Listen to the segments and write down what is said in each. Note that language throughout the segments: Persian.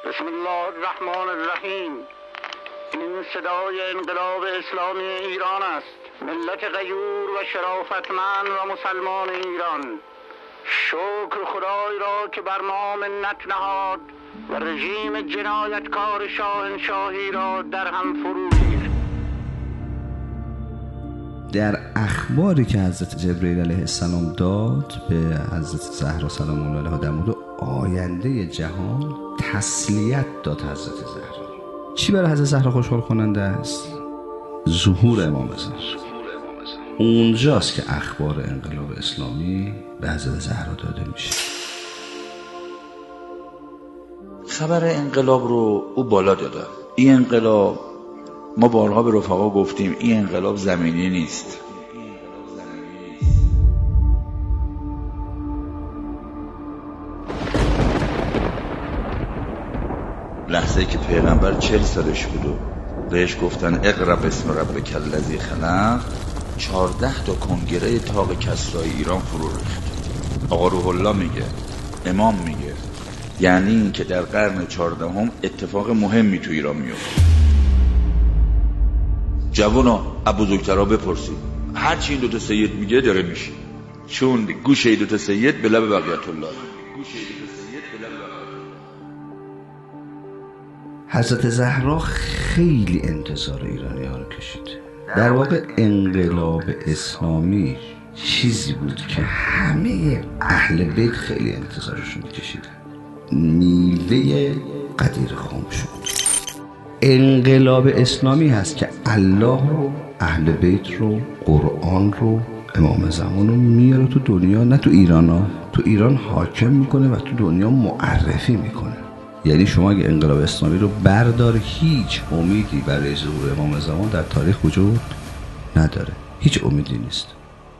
بسم الله الرحمن الرحیم. این صدای انقلاب اسلامی ایران است. ملت غیور و شرافتمند و مسلمان ایران، شکر خدای را که بر ما منت نهاد و رژیم جنایتکار شاهنشاهی را در هم فرو ریخت. در اخباری که حضرت جبرئیل علیه السلام داد به حضرت زهرا سلام الله علیها در مورد آینده جهان، تسلیت داد حضرت زهرا. چی برای حضرت زهرا خوشحال کننده است؟ ظهور امام زمان. اونجاست که اخبار انقلاب اسلامی به حضرت زهرا داده میشه. خبر انقلاب رو او بالا داده. این انقلاب، ما بارها به رفقا گفتیم، این انقلاب زمینی نیست. لحظه که پیغمبر 40 سالش بود و بهش گفتن اقرا باسم ربک الذی خلق، 14 تا کنگره طاق کسرای ایران فرو ریخت. آقا روح الله میگه، امام میگه، یعنی این که در قرن 14 اتفاق مهمی تو ایران میفته. جوانا ابوزرگترا بپرسید، هرچی این دوتا سید میگه داره میشه، چون گوشه این دوتا سید به لب بقیت الله. حضرت زهرا خیلی انتظار ایرانی ها رو کشید. در واقع انقلاب اسلامی چیزی بود که همه اهل بیت خیلی انتظارشون میکشیدن. میوه قدیر خام شد. انقلاب اسلامی هست که الله رو، اهل بیت رو، قرآن رو، امام زمان رو میاره تو دنیا، نه تو ایران ها. تو ایران حاکم میکنه و تو دنیا معرفی میکنه. یعنی شما اگه انقلاب اسلامی رو بردار، هیچ امیدی برای ظهور امام زمان در تاریخ وجود نداره. هیچ امیدی نیست.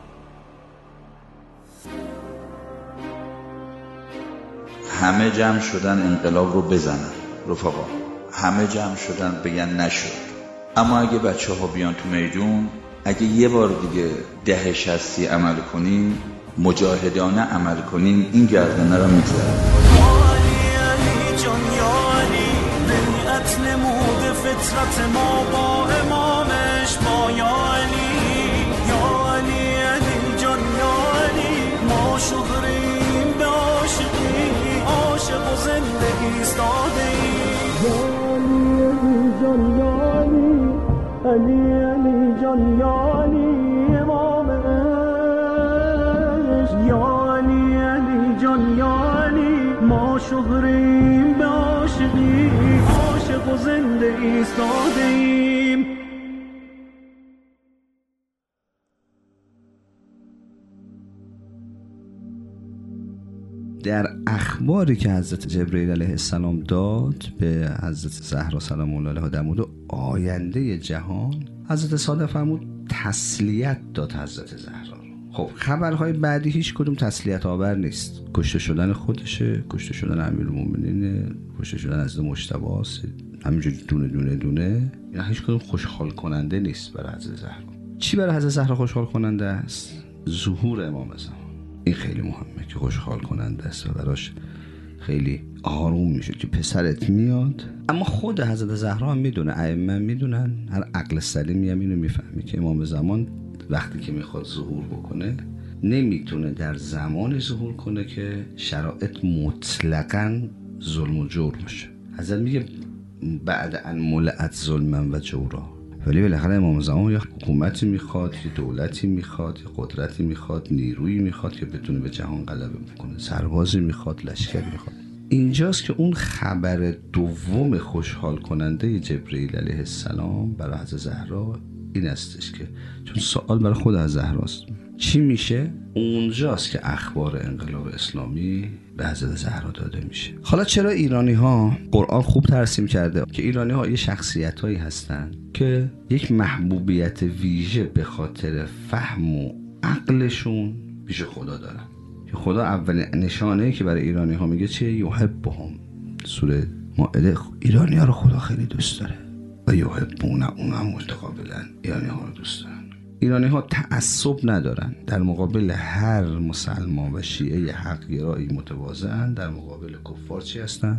همه جمع شدن انقلاب رو بزنن رفقا، همه جمع شدن بگن نشد. اما اگه بچه ها بیان تو میدون، اگه یه بار دیگه 10-60 عمل کنین، مجاهدانه عمل کنین، این گردنه رو میگذارن. نمود فطرت ما با امامش، با یا علی علی جان یا علی، ما شغریم به عاشقی، عاشق و زنده ایستاده علی علی جان یا علی امامش، یا علی جان یا علی، ما شغریم به عاشقی، عاشق و زنده ایستاده ایم. در اخباری که حضرت جبرئیل علیه السلام داد به حضرت زهرا سلام الله علیها در مورد آینده جهان، حضرت صادق فرمود تسلیت داد حضرت زهرا. خب خبرهای بعدی هیچ کدوم تسلیت آور نیست. کشته شدن خودشه، کشته شدن امیرالمومنین، کشته شدن حضرت مجتبی است، همینجوری دونه اینا هیچ کدوم خوشحال کننده نیست برای حضرت زهرا. چی برای حضرت زهرا خوشحال کننده است؟ ظهور امام زمان. این خیلی مهمه که خوشحال کننده است و براش خیلی آروم میشه که پسرت میاد. اما خود حضرت زهرا هم میدونه، ائمه میدونن، هر عقل سلیمی هم اینو میفهمه که امام زمان وقتی که میخواد ظهور بکنه نمیتونه در زمانی ظهور کنه که شرایط مطلقاً ظلم و جور باشه. حضرت میگه بعد ان ملئت ظلما و جورا، ولی بالاخره امام زمان یا حکومتی میخواد، یا دولتی میخواد، یا قدرتی میخواد، نیرویی میخواد که بتونه به جهان غلبه بکنه، سربازی میخواد، لشکری میخواد. اینجاست که اون خبر دوم خوشحال کننده جبرئیل علیه السلام برای حضرت زهرا این استش که چون سوال برای خود از زهراست چی میشه، اونجاست که اخبار انقلاب اسلامی به حضرت زهرا داده میشه. حالا چرا ایرانی ها، قرآن خوب ترسیم کرده که ایرانی ها یه شخصیت هایی هستن که یک محبوبیت ویژه به خاطر فهم و عقلشون پیش خدا دارن. که خدا اولین نشانه‌ای که برای ایرانی ها میگه چیه؟ یحبهم. سوره مائده ایرانی ها رو خدا خیلی دوست داره و یحبون، اون هم متقابلا ایرانی ها رو دوست دارن. ایرانی ها تعصب ندارن، در مقابل هر مسلمان و شیعه حق‌گرایی متواضعن، در مقابل کفار چی هستن؟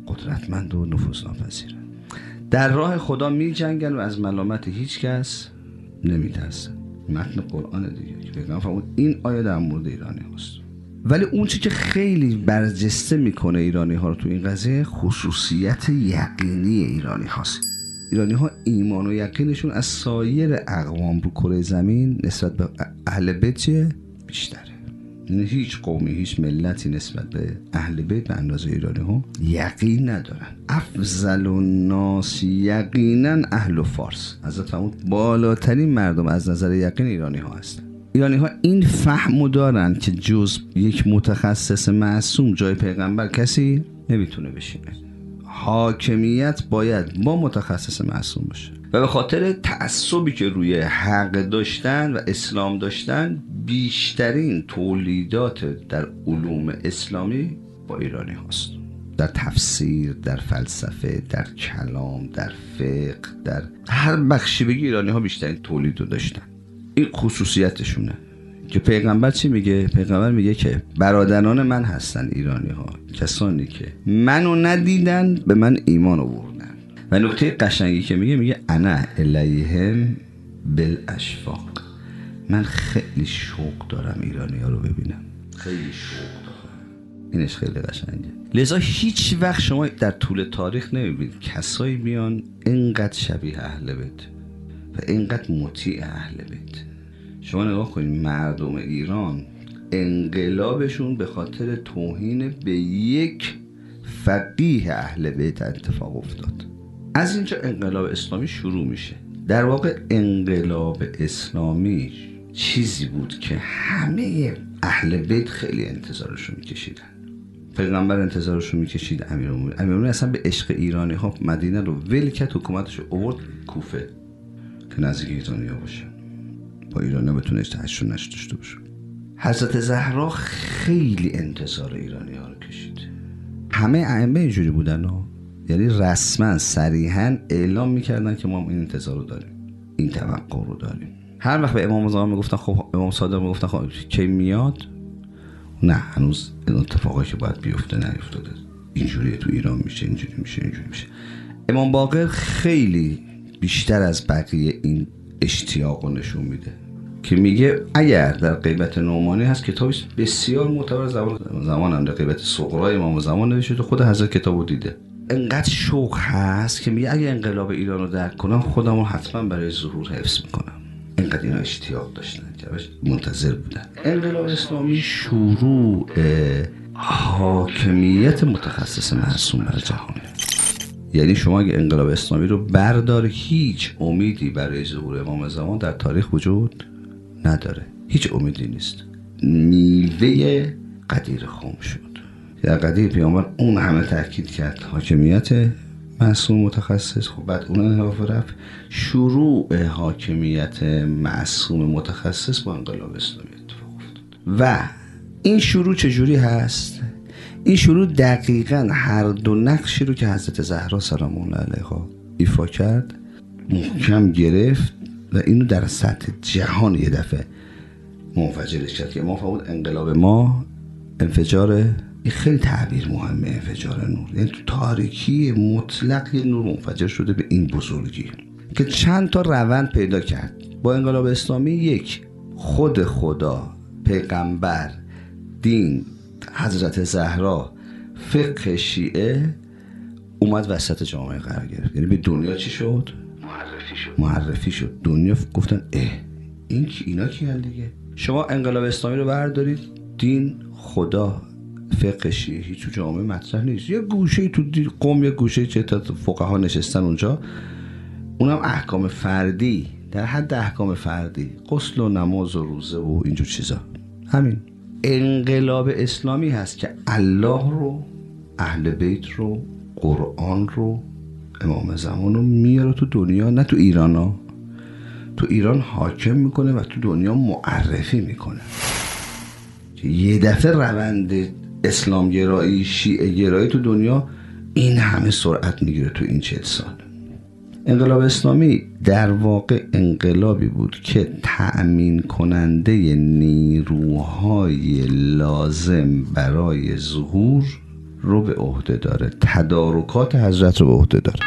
قدرتمند و نفوذناپذیرن. در راه خدا می جنگن و از ملامت هیچ کس نمی ترسن. متن قرآن دیگه که پیغمبر فرمود این آیه در مورد ایرانی هست. ولی اون چی که خیلی برجسته میکنه ایرانی ها رو تو این قضیه خصوصیت یقینی ایرانی هاست. ایرانی ها ایمان و یقینشون از سایر اقوام رو کره زمین نسبت به اهل بیت بیشتره. یعنی هیچ قومی، هیچ ملتی نسبت به اهل بیت به اندازه ایرانی ها یقین ندارن. افضل الناس یقینا اهل فارس. حضرت فرمود بالاترین مردم از نظر یقین ایرانی ها هستن. ایرانی ها این فهمو دارن که جز یک متخصص معصوم جای پیغمبر کسی نمیتونه بشینه. حاکمیت باید با متخصص معصوم باشه و به خاطر تعصبی که روی حق داشتن و اسلام داشتن بیشترین تولیدات در علوم اسلامی با ایرانی هاست. در تفسیر، در فلسفه، در کلام، در فقه، در هر بخشی بگی ایرانی ها بیشترین تولید رو داشتن. این خصوصیتشونه که پیغمبر چی میگه؟ پیغمبر میگه که برادران من هستن ایرانی ها، کسانی که منو ندیدن به من ایمان آوردن. و نکته قشنگی که میگه انا الیهم بالاشفاق. من خیلی شوق دارم ایرانی ها رو ببینم، خیلی شوق دارم. اینش خیلی قشنگه. لذا هیچ وقت شما در طول تاریخ نمیبینید کسایی بیان اینقدر شبیه اهل بیت و اینقدر مطیع اهل بیت. شما نگاه کنید مردم ایران انقلابشون به خاطر توهین به یک فقیه اهل بیت اتفاق افتاد. از اینجا انقلاب اسلامی شروع میشه. در واقع انقلاب اسلامی چیزی بود که همه اهل بیت خیلی انتظارشون میکشیدن. پیغمبر انتظارشون میکشید، امیرالمومنین اصلا به عشق ایرانی ها مدینه رو ول کرد، حکومتش رو آورد کوفه که نزدیک ایرانی‌ها باشه، با ایرانی‌ها بتونه تحصیل داشته باشه. حضرت زهرا خیلی انتظار ایرانی‌ها رو کشید. همه ائمه اینجوری بودن ها. یعنی رسما صریحا اعلام میکردن که ما این انتظار رو داریم، این توقع رو داریم. هر وقت به امام زمان میگفتن خب امام صادق میگفتن خب کی میاد؟ نه هنوز این اتفاقی که باید بیفته نیفتاده. اینجوری تو ایران میشه، اینجوری میشه، اینجوری میشه. امام باقر خیلی بیشتر از بقیه این اشتیاق رو نشون میده که میگه اگر در غیبت نعمانی هست کتابی بسیار معتبر زمان هم در غیبت صغرای امام زمان نوشته تو خود حضرت کتابو دیده. انقدر شوق هست که میگه اگه انقلاب ایران رو درک کنم خودم رو حتما برای ظهور حفظ میکنم. اینقدر اینا اشتیاق داشتن که منتظر بودن. انقلاب اسلامی شروع حاکمیت متخصص معصوم بر جهانه. یعنی شما اگه انقلاب اسلامی رو بردار هیچ امیدی برای ظهور امام زمان در تاریخ وجود نداره. هیچ امیدی نیست. میوه قدیر خم شد. در قدیر پیامبر اون همه تاکید کرد حاکمیت معصوم متخصص، خب بعد اون انحراف رفت. شروع حاکمیت معصوم متخصص با انقلاب اسلامی اتفاق افتاد. و این شروع چجوری هست؟ این شروع دقیقاً هر دو نقشی رو که حضرت زهرا سلام الله علیها ایفا کرد محکم گرفت و اینو در سطح جهان یه دفعه منفجرش کرد که ما فرمود انقلاب ما انفجار، این خیلی تعبیر مهمه، انفجار نور. یعنی تو تاریکی مطلق یه نور منفجر شده به این بزرگی که چند تا روند پیدا کرد. با انقلاب اسلامی یک، خود خدا، پیغمبر، دین، حضرت زهرا، فقه شیعه اومد وسط جامعه قرار گرفت. یعنی به دنیا چی شد؟ معرفی شد. دنیا گفتن این اینا کیان دیگه؟ شما انقلاب اسلامی رو بردارید، دین، خدا، فقه شیعه هیچ تو جامعه مطرح نیست. یه گوشه تو قوم، یه گوشه چه تا فقها نشستن اونجا، اونم احکام فردی، در حد احکام فردی، غسل و نماز و روزه و اینجور چیزا. همین انقلاب اسلامی هست که الله رو، اهل بیت رو، قرآن رو، امام زمان رو میاره تو دنیا، نه تو ایران ها. تو ایران حاکم میکنه و تو دنیا معرفی میکنه. یه دفعه روند اسلام گرایی، شیعه گرایی تو دنیا این همه سرعت میگیره تو این 40 سال. انقلاب اسلامی در واقع انقلابی بود که تأمین کننده نیروهای لازم برای ظهور رو به عهده داره، تدارکات حضرت رو به عهده داره.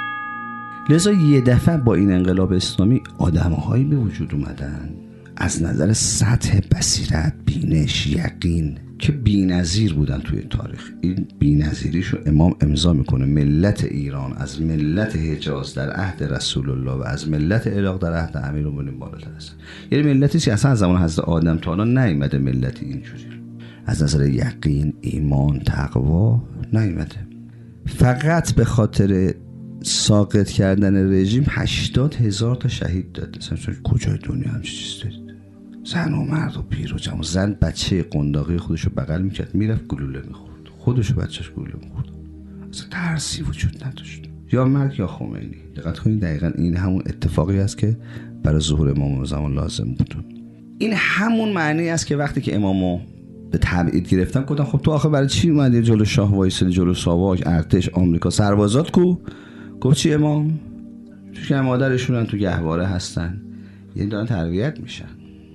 لذا یه دفعه با این انقلاب اسلامی آدم‌هایی به وجود اومدن از نظر سطح بصیرت، بینش، یقین که بی‌نظیر بودن توی تاریخ. این بی‌نظیریشو امام امضا میکنه. ملت ایران از ملت حجاز در عهد رسول الله و از ملت عراق در عهد امیرالمومنین بالاتر است. یعنی ملتی که اصلا از زمان حضرت آدم تا الان نیامده ملتی اینجوری از نظر یقین، ایمان، تقوا نیامده. فقط به خاطر ساقط کردن رژیم 80,000 تا شهید داد. مثلا کجای دنیا همچین چیز دارید؟ زن و مرد و پیر و جوان. زن بچه قنداقی خودشو بغل میکرد میرفت گلوله میخورد، خودشو بچهش گلوله میخورد، اصلا ترسی وجود نداشت. یا مرگ یا خمینی. دقت کنید دقیقاً این همون اتفاقی است که برای ظهور امام زمان لازم بود. این همون معنی است که وقتی که امامو به تبعید گرفتن گفتن خب تو آخه برای چی اومدی جلو شاه وایسادی، جلو ساواک، ارتش، آمریکا، سربازات کو؟ گفت چی امام؟ چون که مادرشون تو گهواره هستن، یعنی دارن تربیت میشن.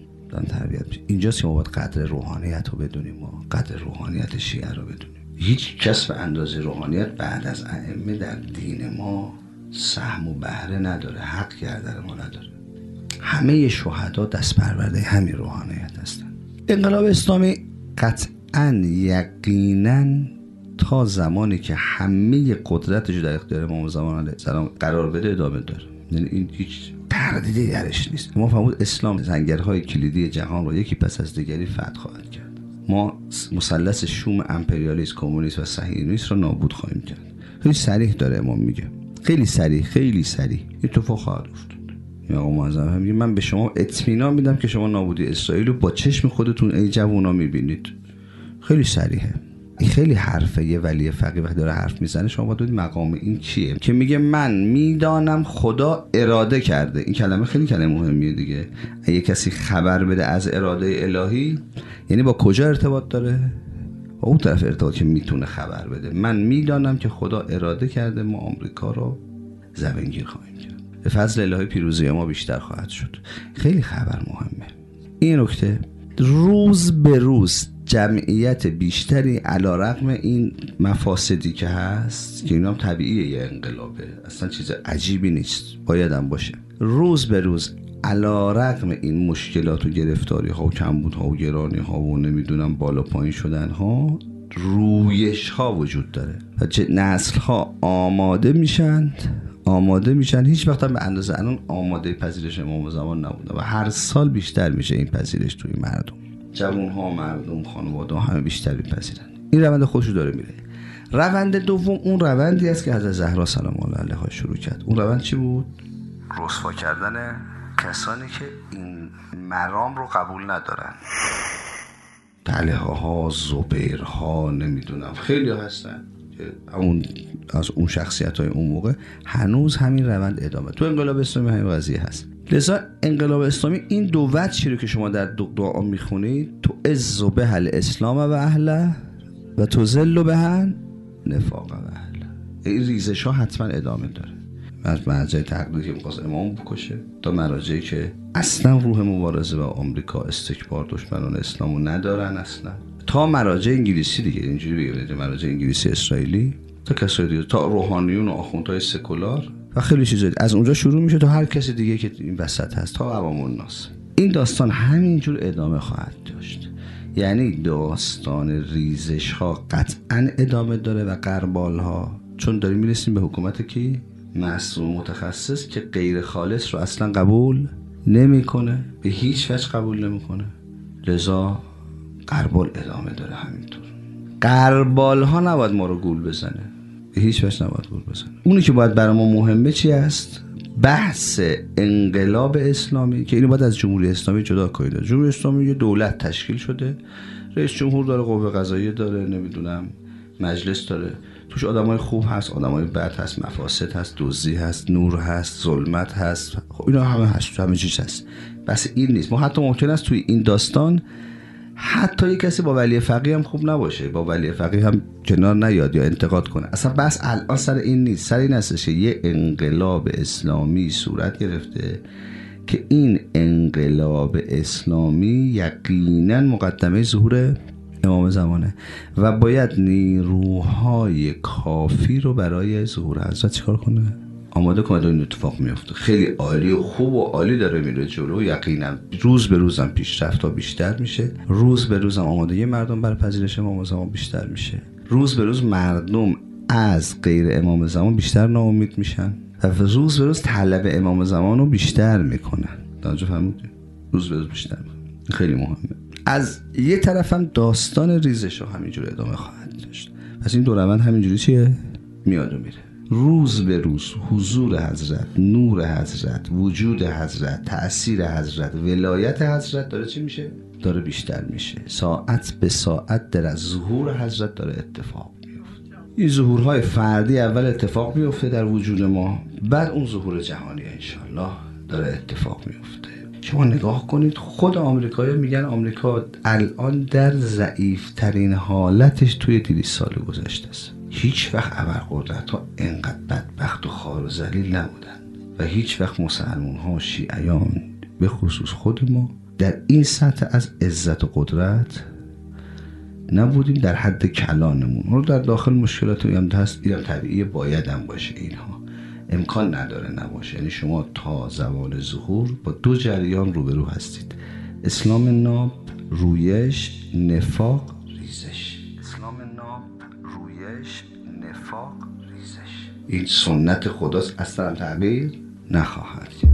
اینجاست که ما باید قدر روحانیت رو بدونیم، ما قدر روحانیت شیعه رو بدونیم. هیچ کس به اندازه روحانیت بعد از ائمه در دین ما سهم و بهره نداره، حق گردن ما نداره. همه شهدا دست پرورده همین روحانیت هستن. انقلاب اسلامی قطعاً یقیناً تا زمانی که همه قدرتش در اختیار امام زمان علیه السلام قرار بده ادامه داره. یعنی این هیچ تردیدی درش نیست. ما فهمید اسلام زنگرهای کلیدی جهان رو یکی پس از دیگری فتح خواهد کرد. ما مثلث شوم امپریالیسم، کمونیسم و صهیونیسم رو نابود خواهیم کرد. خیلی صریح داره امام میگه، خیلی صریح اتفاق خواهد افتاد. یا آقا معظم هم میگه من به شما اطمینان میدم که شما نابودی اسرائیل رو با چشم خودتون ای جوونا میبینید. خیلی صریحه. این خیلی حرفه. یه ولی فقیه وقتی داره حرف میزنه شما باید ببینید مقام این چیه که میگه من میدانم خدا اراده کرده. این کلمه خیلی کلمه مهمیه دیگه. اگه کسی خبر بده از اراده الهی یعنی با کجا ارتباط داره؟ با اون طرف ارتباط که میتونه خبر بده. من میدانم که خدا اراده کرده ما آمریکا رو زمینگیر خواهیم کرد. به فضل الهی پیروزی ما بیشتر خواهد شد. خیلی خبر مهمه. این نکته روز به روز جمعیت بیشتری علیرغم این مفاسدی که هست که اینا هم طبیعیه، یه انقلابه، اصلا چیز عجیبی نیست، باید هم باشه. روز به روز علیرغم این مشکلات و گرفتاری ها و کمبود ها و گرانی ها و نمیدونم بالا پایین شدن ها رویش ها وجود داره و نسل ها آماده میشن. هیچ وقت هم به اندازه الان آماده پذیرش امام زمان نبودن و هر سال بیشتر میشه این پذیرش توی مردم. جوان ها، مردم، خانواده ها همه بیشتر میپذیرن. این روند خودشو داره میره. روند دوم اون روندی است که حضرت زهرا سلام الله علیها شروع کرد. اون روند چی بود؟ رسوا کردن کسانی که این مرام رو قبول ندارن. طلحه ها، زبیر ها، نمیدونم خیلی هستن از اون شخصیت های اون موقع. هنوز همین روند ادامه. تو انقلاب اسلامی همین قضیه هست. لذا انقلاب اسلامی این دو وجهی رو که شما در دعا میخونید، تو عز به الاسلام و اهله و تو ذل به نفاق و اهله، این ریزش ها حتما ادامه داره. از مرجع تقلیدی که می‌خواست امام بکشه تا مراجعی که اصلا روح مبارزه با آمریکا، استکبار، دشمنان اسلامو ندارن، اصلا تا مراجع انگلیسی دیگه، اینجوری بگیم مراجع انگلیسی اسرائیلی، تا کسای دیگه، تا روحانیون و آخوندهای سکولار و خیلی چیزا از اونجا شروع میشه تا هر کسی دیگه که این وسط هست تا عوام الناس. این داستان همینجور ادامه خواهد داشت. یعنی داستان ریزش ها قطعا ادامه داره و غربال ها، چون داریم میرسیم به حکومت کی؟ معصوم متخصص که غیر خالص رو اصلا قبول نمیکنه، به هیچ وجه قبول نمیکنه. لذا غربال ادامه داره همینطور. غربال ها نباید ما رو گول بزنه، به هیچ وجه نباید گول بزنه. اونی که باید برای ما مهمه چی است؟ بحث انقلاب اسلامی که اینو باید از جمهوری اسلامی جدا کنید. جمهوری اسلامی یه دولت تشکیل شده، رئیس جمهور داره، قوه قضاییه داره، نمیدونم مجلس داره، توش آدمای خوب هست، آدمای بد هست، مفاسد هست، دزدی هست، نور هست، ظلمت هست، خب اینا همه هست، همه چیز هست. بس این نیست. ما حتی ممکن است توی این داستان حتی یک کسی با ولی فقیه هم خوب نباشه، با ولی فقیه هم کنار نیاد یا انتقاد کنه. اصلا بس الان سر این نیست. سر این هستش که یه انقلاب اسلامی صورت گرفته که این انقلاب اسلامی یقینا مقدمه ظهور امام زمانه و باید نیروهای کافی رو برای ظهور حضرت چیکار کنه؟ آماده کنه. این اتفاق میفته خیلی عالی و خوب و عالی داره میره جلو. یقینا روز به روزم پیشرفت‌ها بیشتر میشه، روز به روزم آمادگی مردم برای پذیرش امام زمان بیشتر میشه، روز به روز مردم از غیر امام زمان بیشتر ناامید میشن و روز به روز طلب امام زمان رو بیشتر میکنن. توجه فرمودید؟ روز به روز بیشتر میکنن. خیلی مهمه. از یه طرفم داستان ریزش رو همینجور ادامه خواهد داشت. پس این دو روند همینجوری چیه؟ میاد و میره. روز به روز حضور حضرت، نور حضرت، وجود حضرت، تأثیر حضرت، ولایت حضرت داره چی میشه؟ داره بیشتر میشه. ساعت به ساعت در از ظهور حضرت داره اتفاق میفته. این ظهورهای فردی اول اتفاق میفته در وجود ما، بعد اون ظهور جهانی انشالله داره اتفاق میفته. شما نگاه کنید، خود آمریکایی‌ها میگن آمریکا الان در ضعیف‌ترین حالتش توی 200 سال گذشته است. هیچ وقت ابرقدرت‌ها اینقدر بدبخت و خوار و ذلیل نبودن و هیچ وقت مسلمان‌ها و شیعیان به خصوص خود ما در این سطح از عزت و قدرت نبودیم در حد کلانمون. رو در داخل مشکلاتی هم هست، اینم طبیعیه، باید هم باشه، اینها امکان نداره نباشه. یعنی شما تا زوال ظهور با دو جریان روبرو هستید: اسلام ناب، رویش، نفاق، ریزش. اسلام ناب، رویش، نفاق، ریزش. این سنت خداست، اصلا تغییر نخواهد.